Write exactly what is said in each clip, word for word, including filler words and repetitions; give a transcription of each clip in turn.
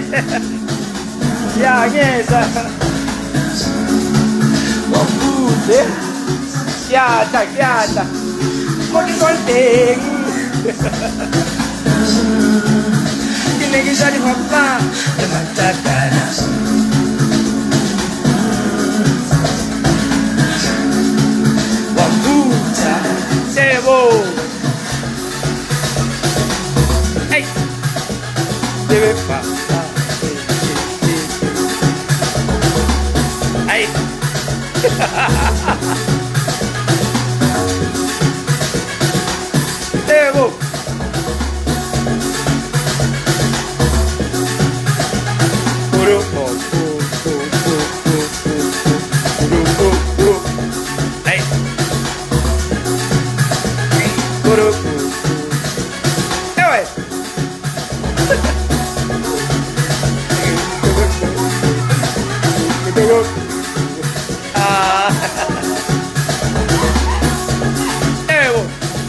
Siangesa. Mabuti. Siyata, siyata. Mo di konting. Kinigisa di papa. Matatana. Mabuta. Sebo. Hey. Debe pa. Hey. Debo. Puro po. Hey. Puro po. Ewe. Ah. Evo.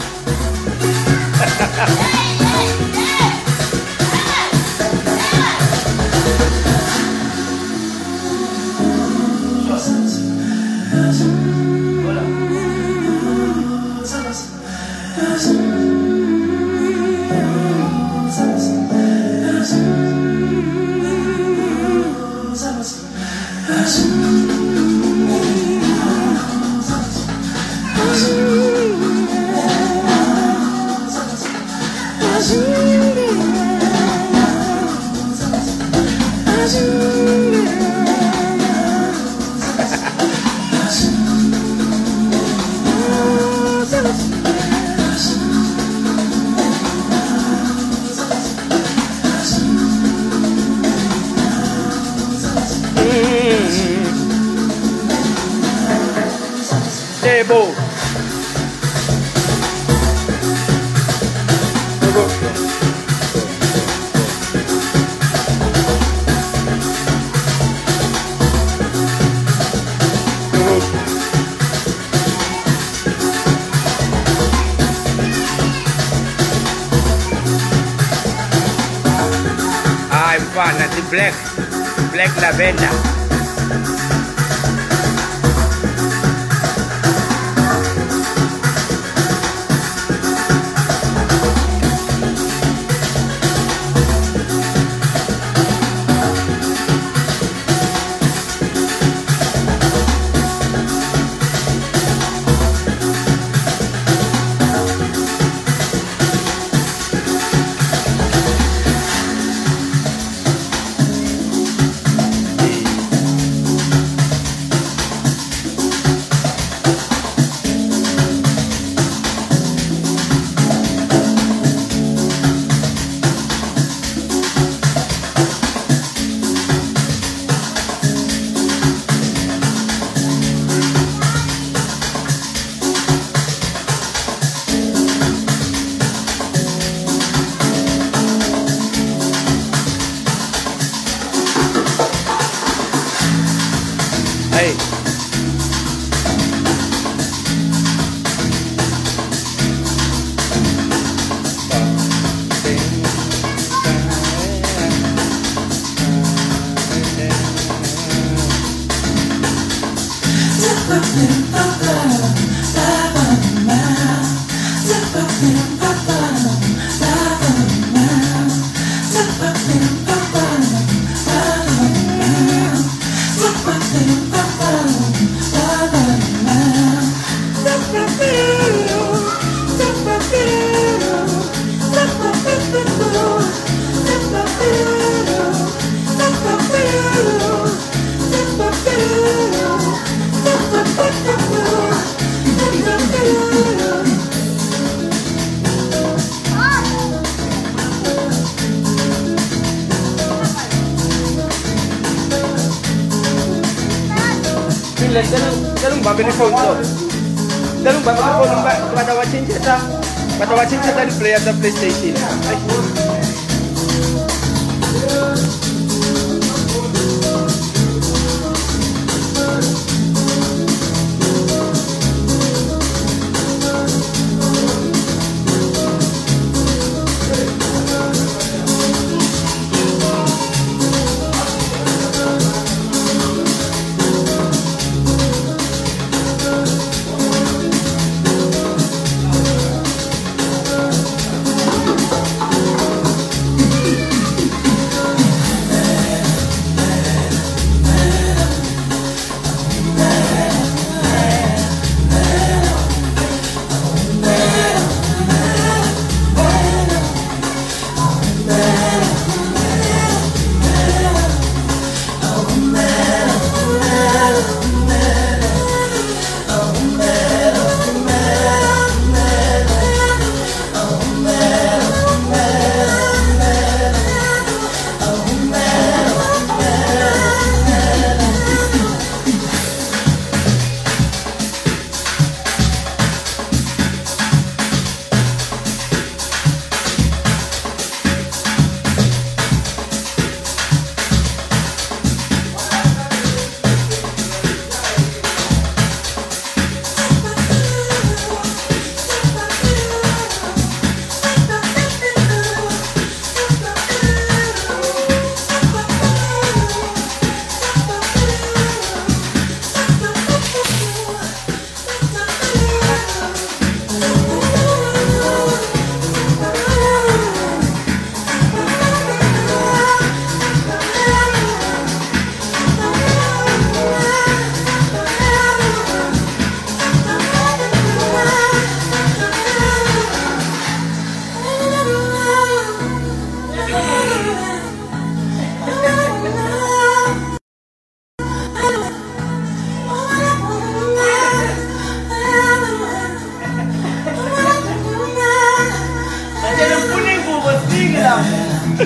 Debo. I'm fun at the black, black lavender. Hey. Dalung ba phone to? Dalung ba phone ba pada watching kita? Pada watching kita di play atau PlayStation.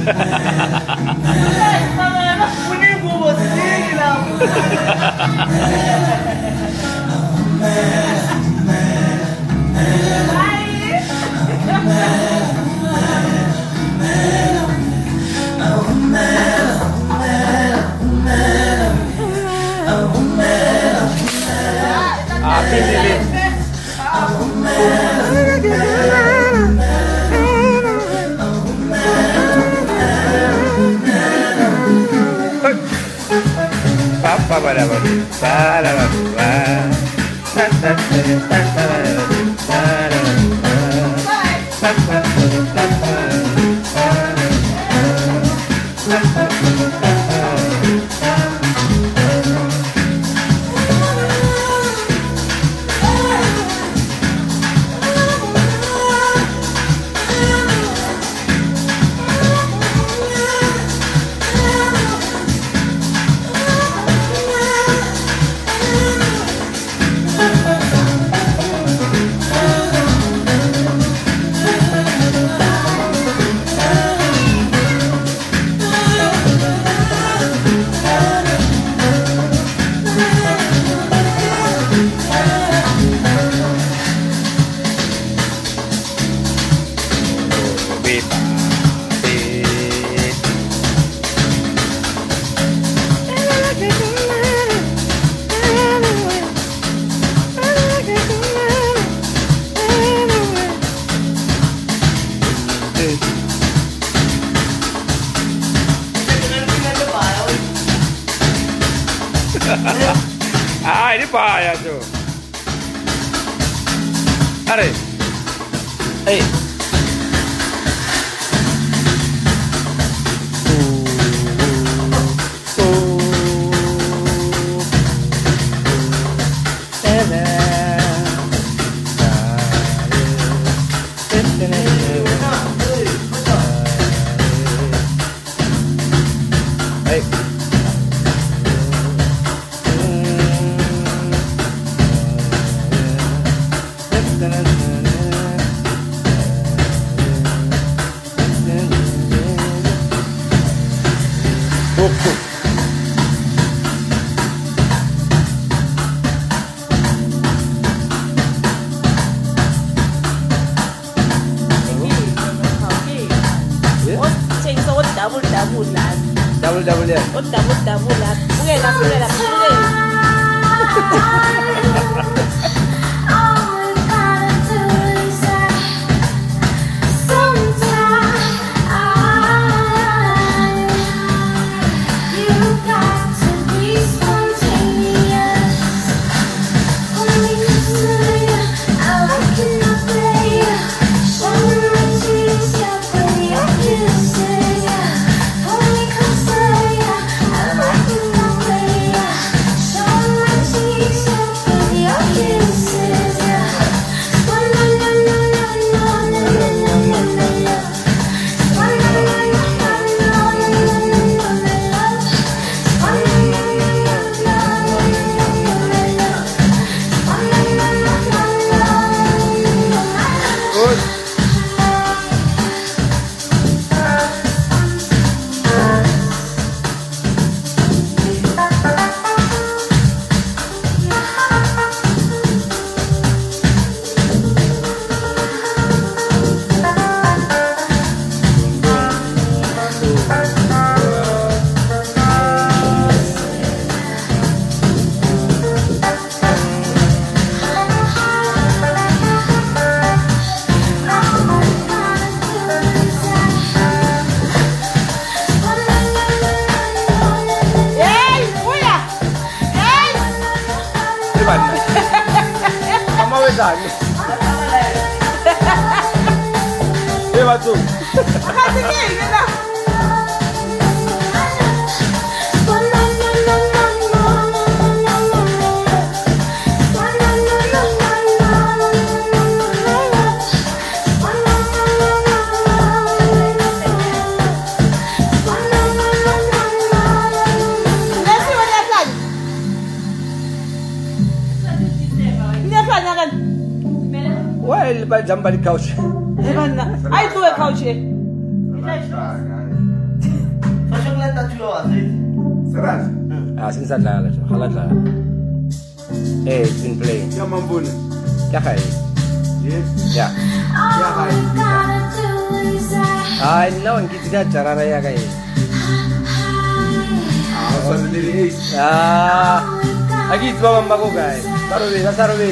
Ah, ini bahaya tuh. Are. Eh. Dabulan. Double double ya. Oh, double dabulan. Bukan lah, bukan lah, bukan. Leva tu. Well, jump on the couch. I do a couch. Ah, sinsadlala nje, haladlala. Eh, it's been playing. Ya mambona. Kaya Yes. yeah. Ya hai. Ay, no, ngithi kajara ya kae. Ah, so le le. Ah, akithi baba mbako kae. Sarobe, sarobe.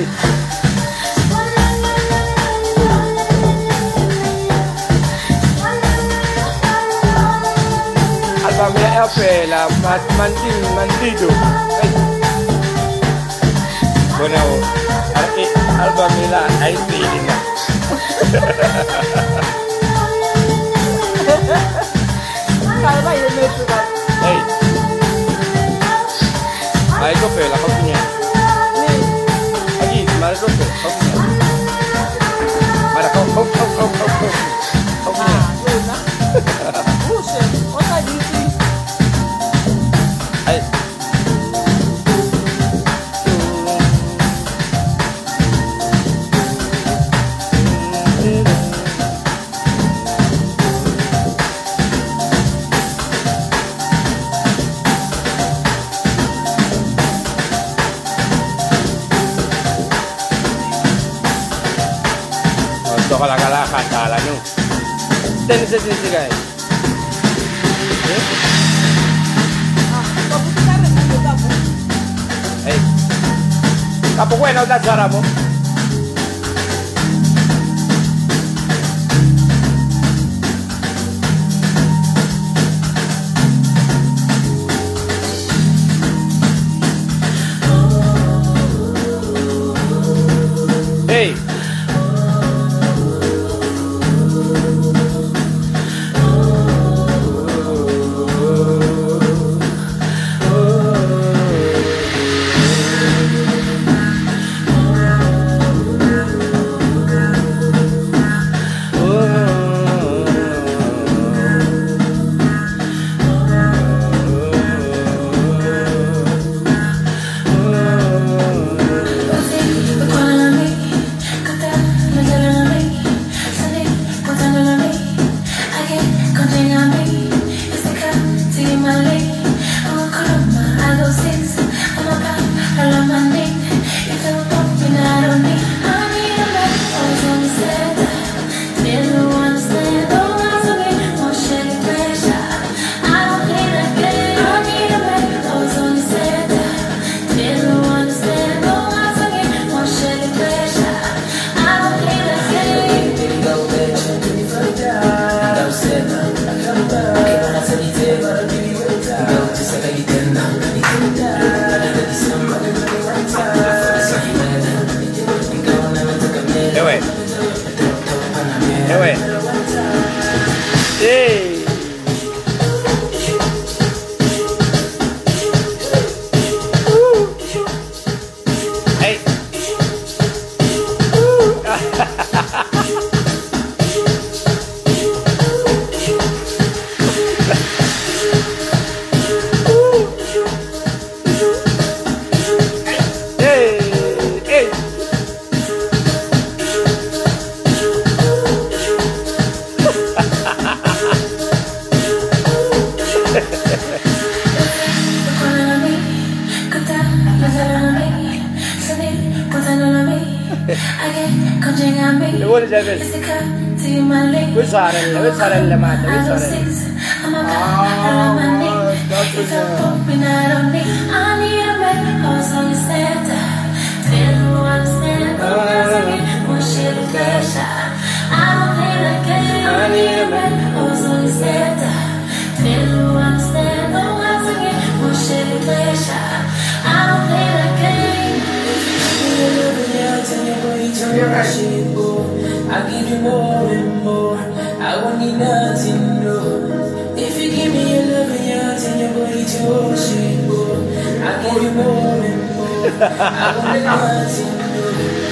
Album ya phela, manti mantito. Bueno, album la ai pina. Kalau bayi dia itu kan. Hey. Ai ko phela ko punya. Lagi, mara ko phela ko punya. Mara ko ko ko ko ko ko. Ko punya. Buset, otak gitu. Ai. Untuk kalakalakan kala nyo. Ten sa sisi guys. Ah, kamu kan dengan kamu. Hey. Kapo ko na udah cara mo. Hey. Ewe. Ewe. Hey. Hey. Hey. Hey. Lo vuole già questo? Vuoi fare? Vuoi fare la madre? Vuoi fare? I give you more and more. I won't need nothing, no. If you give me your love and your heart and your body to ocean, oh, I give you more and more. I won't need nothing, no.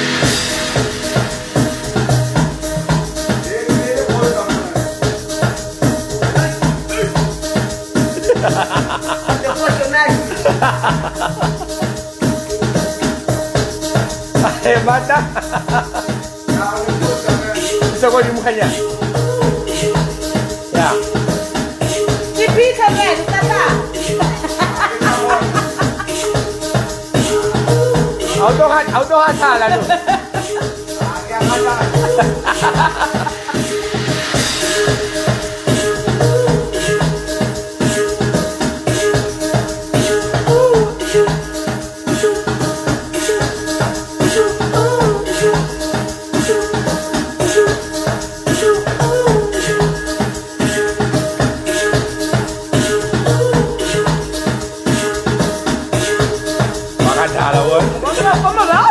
Eh, mata. Bisa kau di mukanya. Ya. Dipika again, Tata. Auto-hat, auto-hata lah tu. Makan dah lah pun. Apa mana?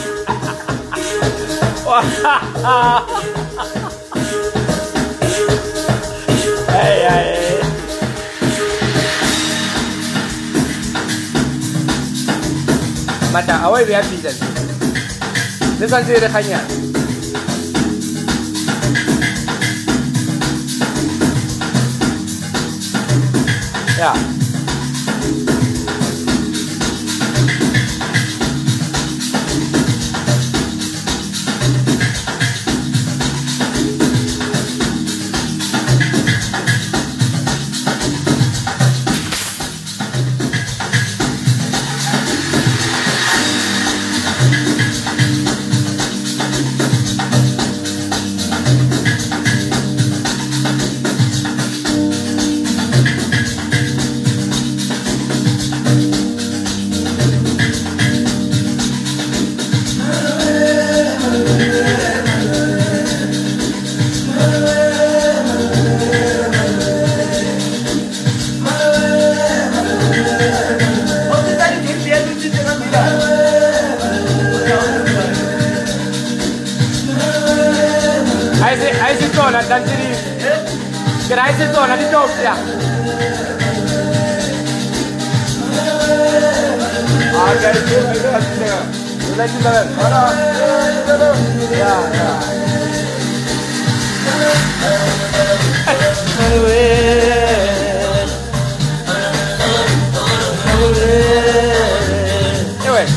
Hey, hey. Macam awal V I P tadi. Dia kan saya rekannya. Ya. Hai si zona dan diri. Kira hai si zona di doppia. Ada itu itu hasilnya. Lagi jalan. Mana? Ya, ya. Anyway. Anyway.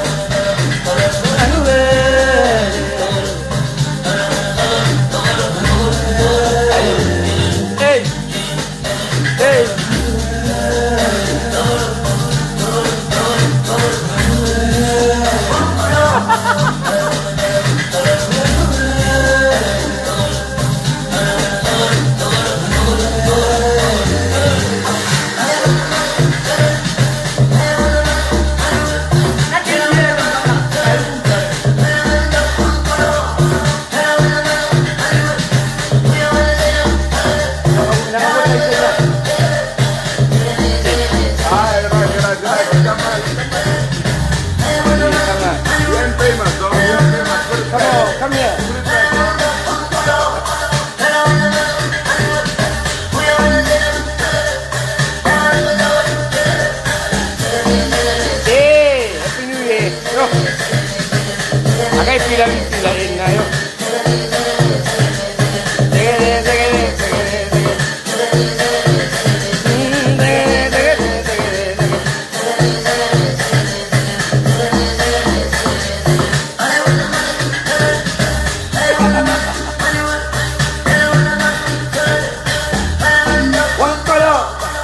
Come here. Hey, Happy New Year. Yo. Akai pila pila ini ayo. Segede, segede, segede, segede. Segede, segede, segede. One color.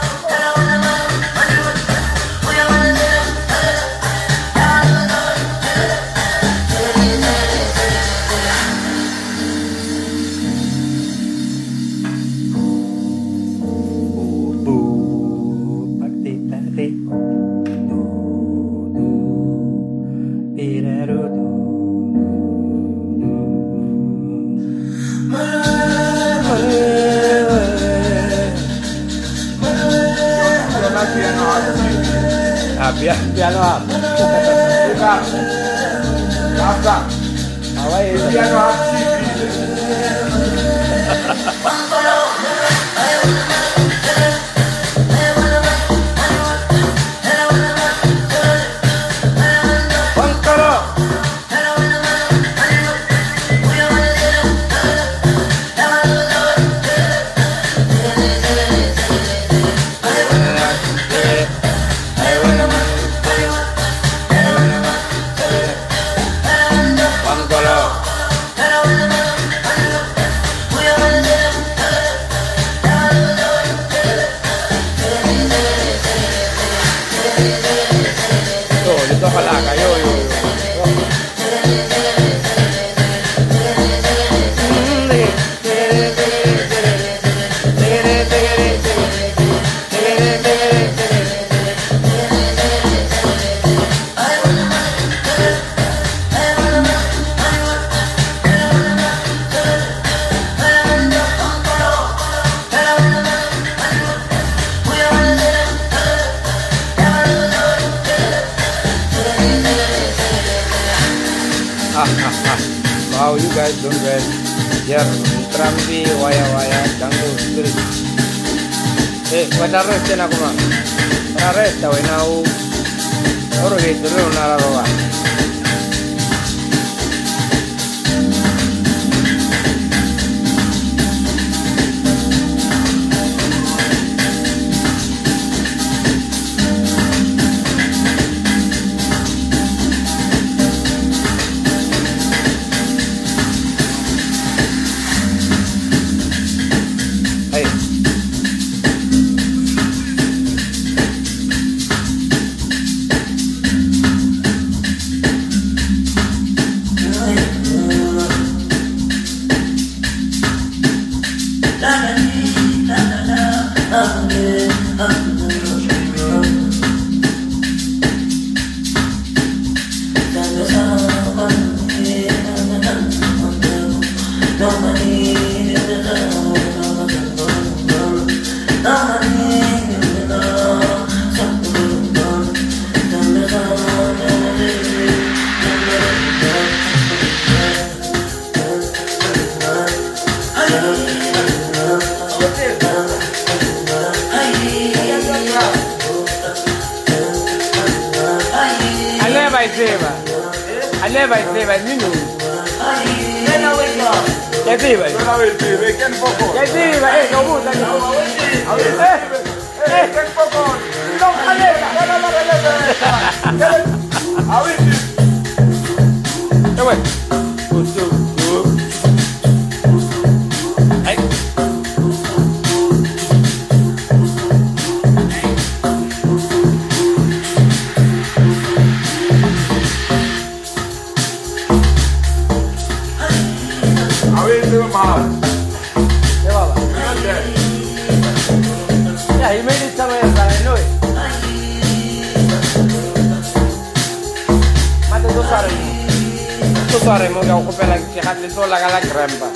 Ah, biar piano up. Buka. Rasa. Awai piano up. guys don't rest. Biar terambi waya-waya tangguh spirit. Eh, pada rest na ako ma. Para rest daw inau. Oro gitu ro nararoa. I never say, but you know. Then I wake up. Yes, even. Don't know it, baby. Can focus. Yes, even. Hey, no more than you. Hey, hey, Can focus. don't come here. How is it? Come on. Good, good, good. Hey. How is it, man? Hey, Baba. Yeah, he made it somewhere else, I know it. Mate, tu saremo. Tu saremo che ho coperto che ha detto la gala crempa.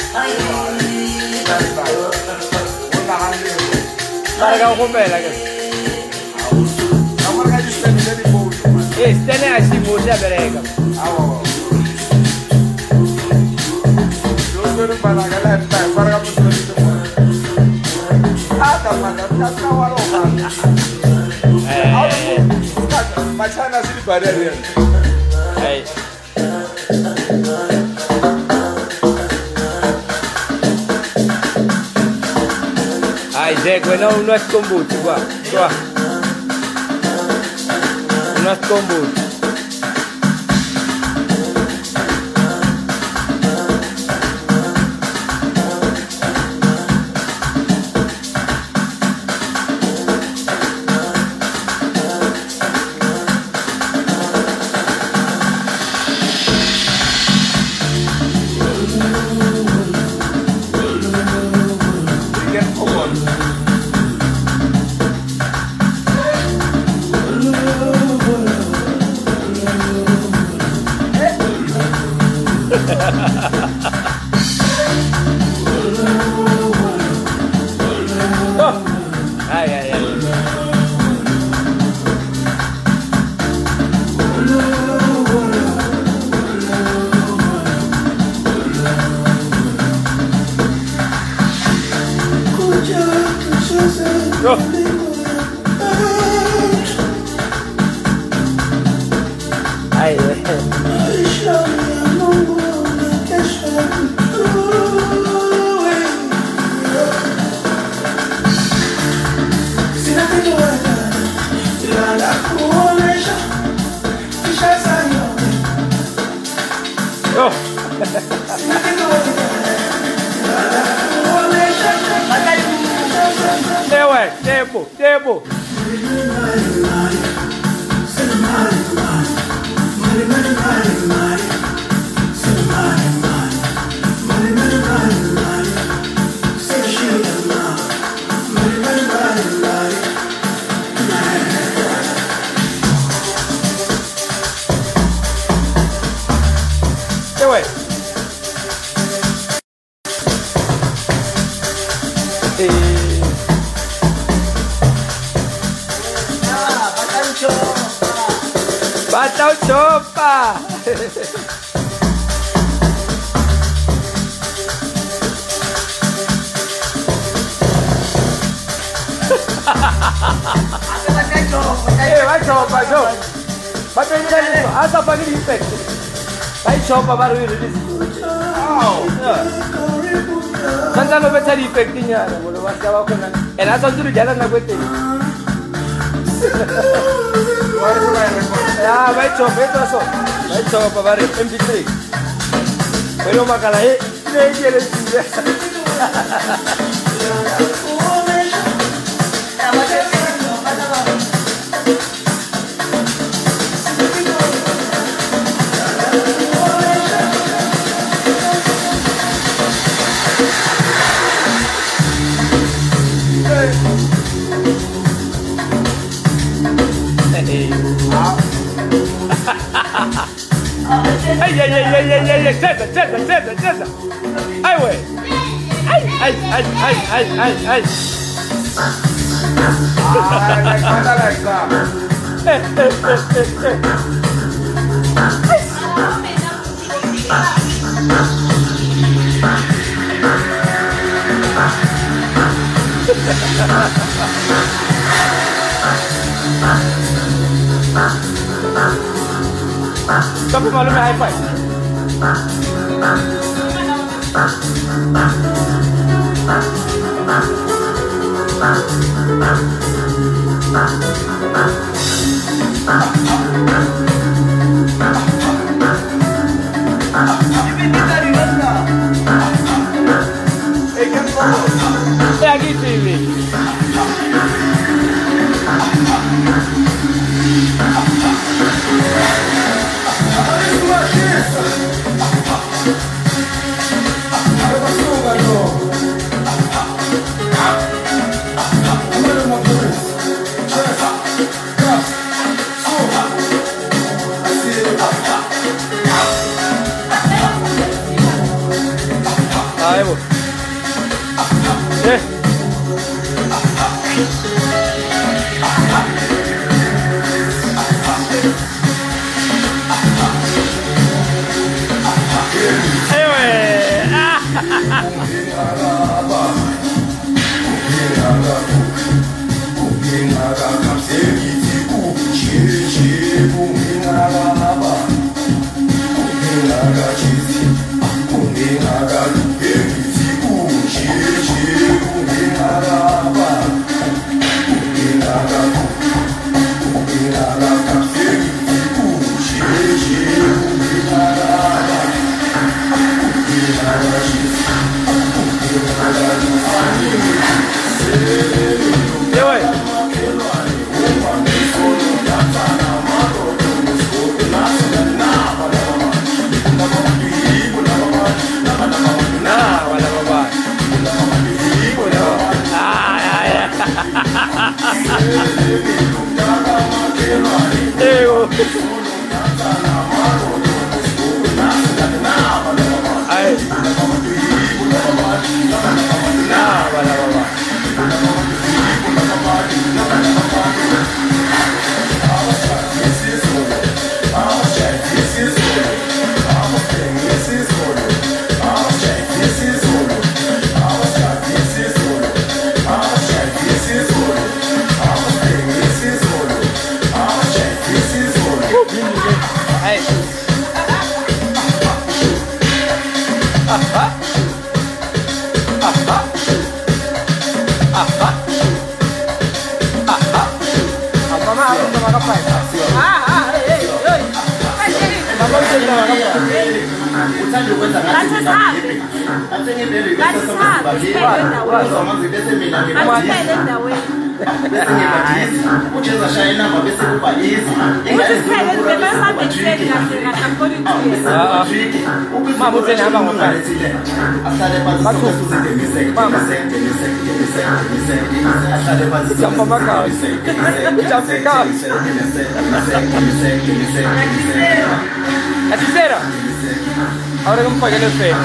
Para che ho coperto che. Kamu kan just tadi tadi bau. Eh, stene a si boja bereka. Awo. Dodo pada kala entah. Para kamu sudah itu. Ada mana? Ada warokan. Eh. Macam nasi di badan dia. Hey. Ai, Zé, não, não é kombucha, qua. Qua. Non è kombucha. Can focus. Oh. Ai, ai, ai. Oh. Ai, ai. Oh. Dewe, debo, debo. Dewe. Eh. Batau copa. Eh, vai chopa, chopa. Vai prendere isso. Asa para ele impec. Vai chopa baru ini. Oh. Santa no betul impecnya. Boleh macam apa kan? Enak satu jalan nak betul. Ya, vai chopa itu so. Vai chopa baru M P three. Pero makalah eh, ini dia le dia. Ay, ay, ay, ay, ay, ay, ay, cesa, cesa, cesa, cesa. Ay, güey. Ay, ay, ay, ay, ay, ay, ay. Ay, like that, like that. Eh, eh, eh, eh, eh. Tapi malunya high five. É aqui, filho. Aí, vou. É. Eu. Ai. Nah, bala bala. Mama, você não vai montar. Mama, já para marcar. Já fica. A terceira. Agora vamos pagar o feio.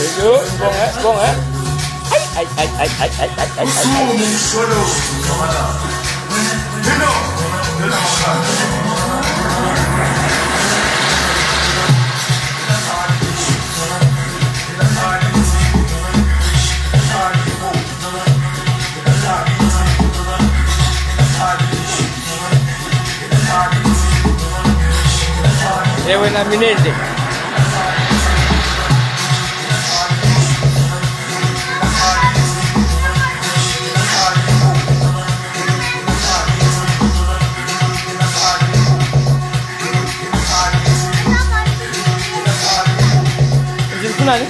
Yo, bong eh, bong eh. Ay, ay, ay, ay, ay, ay, ay, ay, ay. Ewe na mineze. Nani?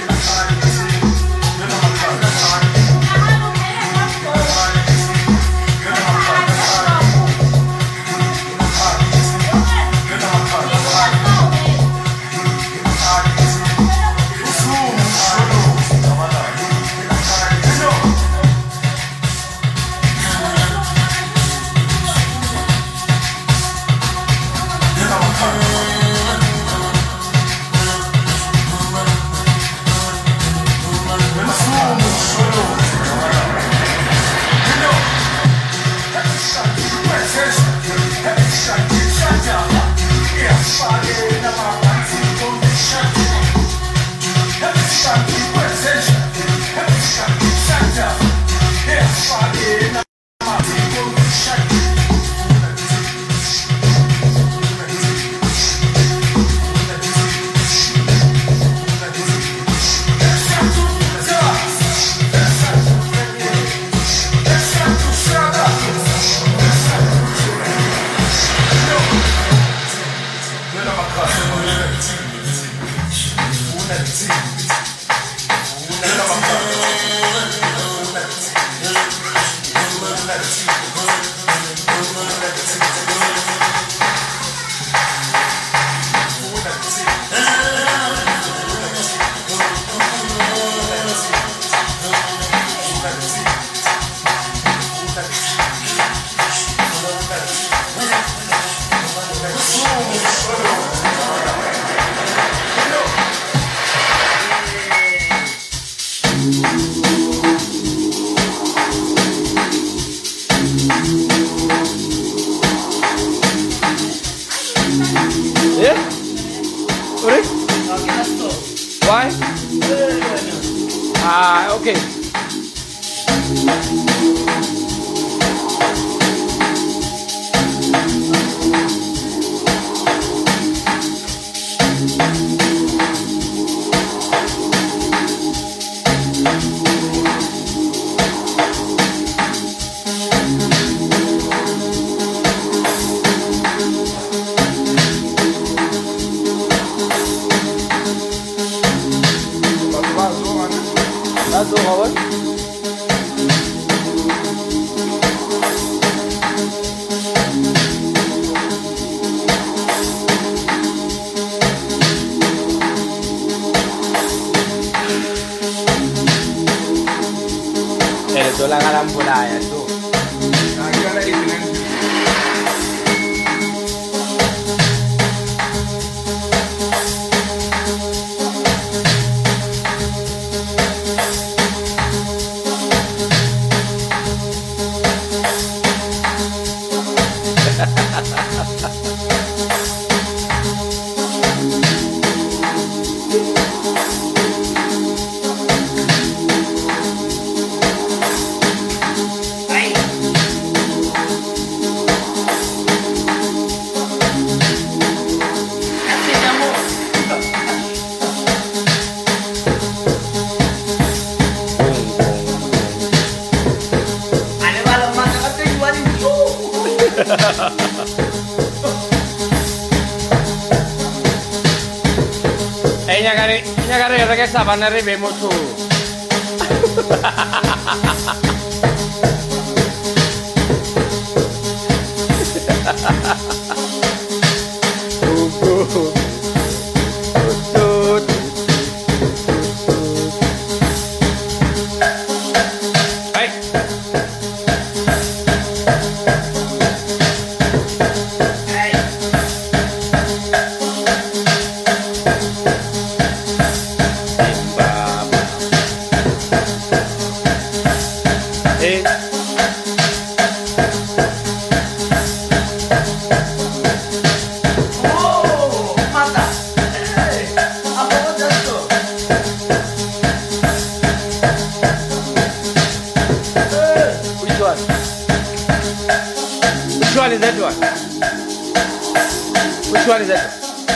Why? Ah, okay. That's all over. Eso la garambola ya tú. Eh, nyagari, nyagari kata kayak saban hari bemutu. Baba. Which one is that one? Which one is that one?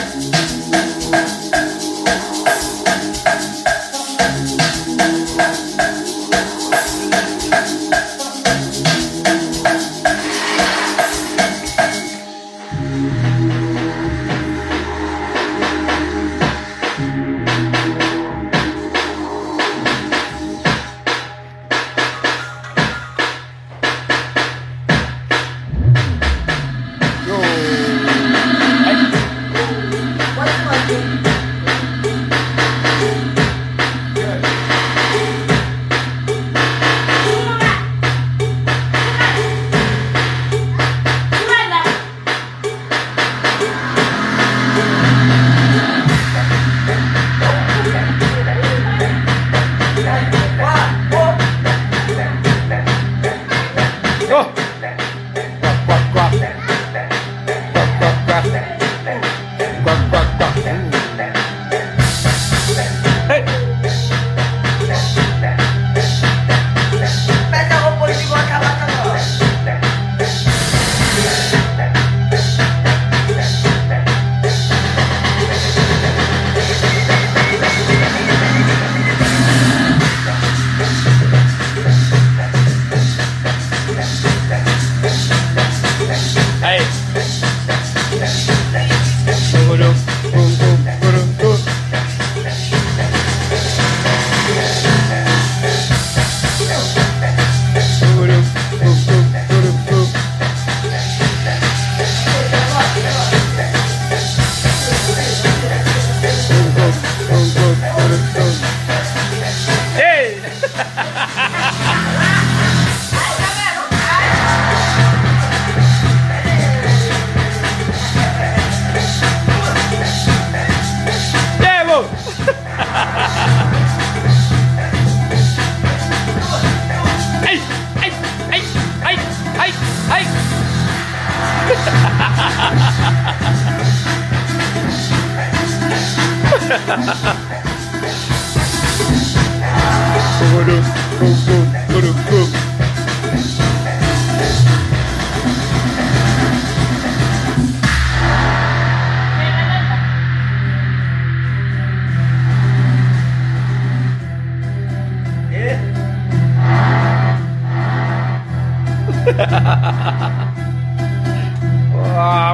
Wow.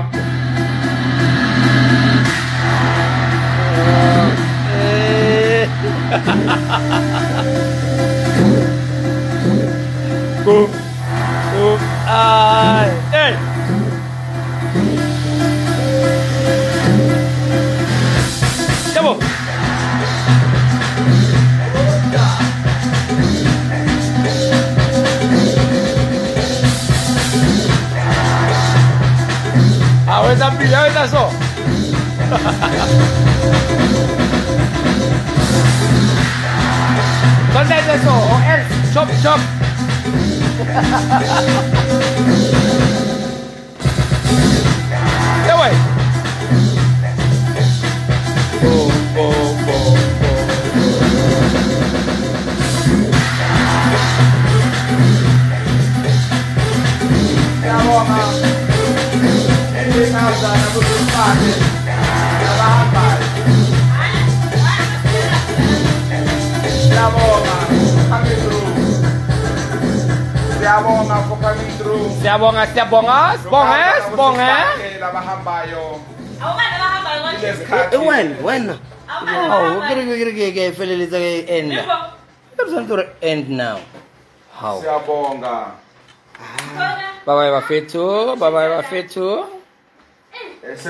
Go. Go. Ay. Hey. Come on. Ahorita pilla, ahorita eso. ¿Dónde es eso? O el chop chop. ¿Qué güey? Boom, boom, boom, Siabonga for coming through. Siabonga, siabonga, bongas, bongas. When, when? Oh, get it, get it, get it, feel it, end. There's something to end now. How? Siabonga. Bye bye, Bafetu. Bye bye, Bafetu.